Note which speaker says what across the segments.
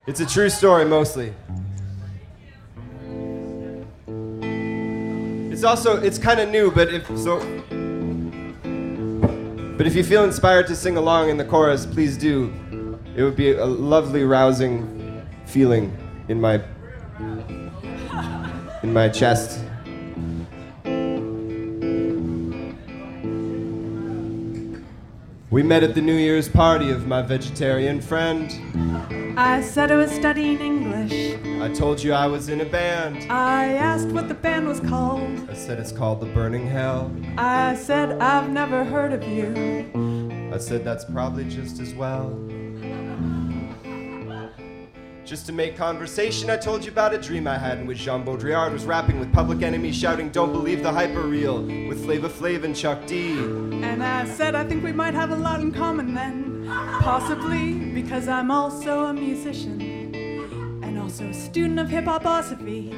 Speaker 1: It's a true story, mostly. It's kind of new, but if you feel inspired to sing along in the chorus, please do. It would be a lovely, rousing feeling in my chest. We met at the New Year's party of my vegetarian friend.
Speaker 2: I said I was studying English.
Speaker 1: I told you I was in a band.
Speaker 2: I asked what the band was called.
Speaker 1: I said it's called The Burning Hell.
Speaker 2: I said I've never heard of you.
Speaker 1: I said that's probably just as well. Just to make conversation, I told you about a dream I had in which Jean Baudrillard was rapping with Public Enemy, shouting, "Don't believe the hyper-real," with Flava Flav and Chuck D.
Speaker 2: And I said I think we might have a lot in common then. Possibly because I'm also a musician and also a student of hip-hop-osophy.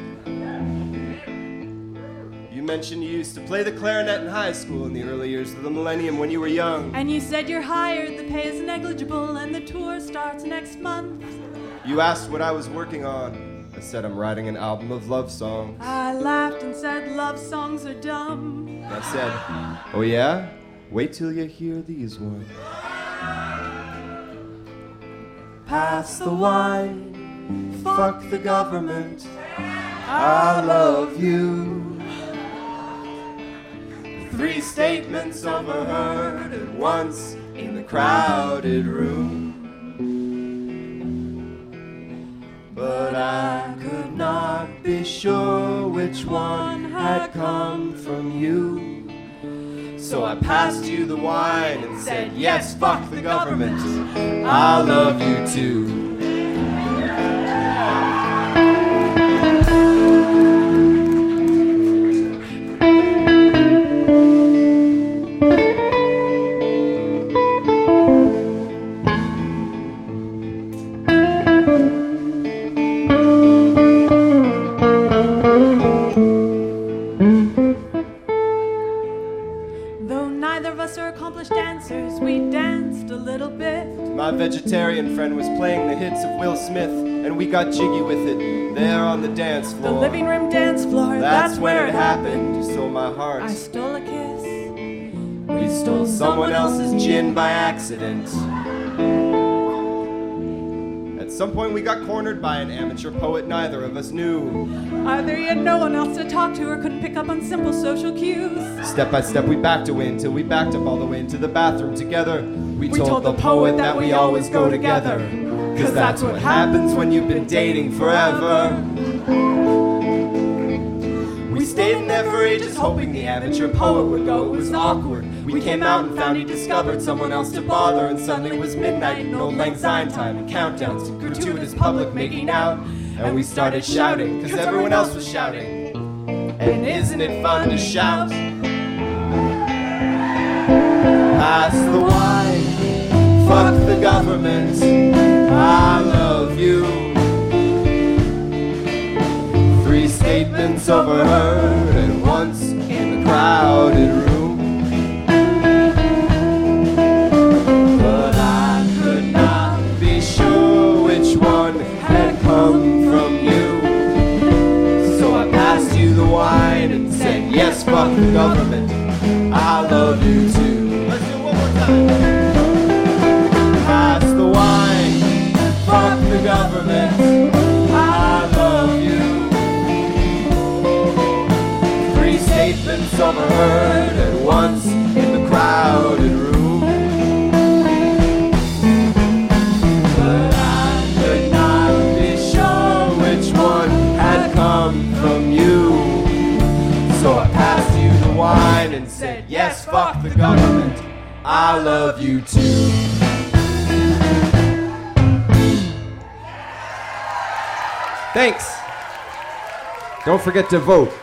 Speaker 1: You mentioned you used to play the clarinet in high school in the early years of the millennium when you were young.
Speaker 2: And you said you're hired, the pay is negligible, and the tour starts next month.
Speaker 1: You asked what I was working on. I said I'm writing an album of love songs.
Speaker 2: I laughed and said love songs are dumb.
Speaker 1: I said, oh yeah? Wait till you hear these ones. Pass the wine, fuck the government, I love you. 3 statements overheard at once in the crowded room. But I could not be sure which one had come from you. So I passed you the wine and said, yes, fuck the government, I love you too. My vegetarian friend was playing the hits of Will Smith, and we got jiggy with it there on the dance floor.
Speaker 2: The living room dance floor,
Speaker 1: that's where it happened. You stole my heart.
Speaker 2: I stole a kiss.
Speaker 1: We stole someone else's gin by accident. At some point we got cornered by an amateur poet neither of us knew.
Speaker 2: Either he had no one else to talk to or couldn't pick up on simple social cues.
Speaker 1: Step by step we backed away until we backed up all the way into the bathroom together. We told the poet that we always go together, 'cause that's what happens when you've been dating forever. We stayed in there for ages hoping the amateur poet would go. It was awkward. We came out and found he discovered someone else to bother, and suddenly it was midnight and Old Lang Syne time and countdowns to gratuitous public making out. And we started shouting, 'cause everyone else was shouting. And isn't it fun to shout? Pass the wine, fuck the government, I love you. 3 statements overheard at once in the crowded room. But I could not be sure which one had come from you. So I passed you the wine and said, yes, fuck the government, I love you too. Pass the wine, fuck the government, I love you. 3 statements overheard at once in the crowded room. But I could not be sure which one had come from you. So I passed you the wine and said, yes, fuck the government, I love you too. Thanks. Don't forget to vote.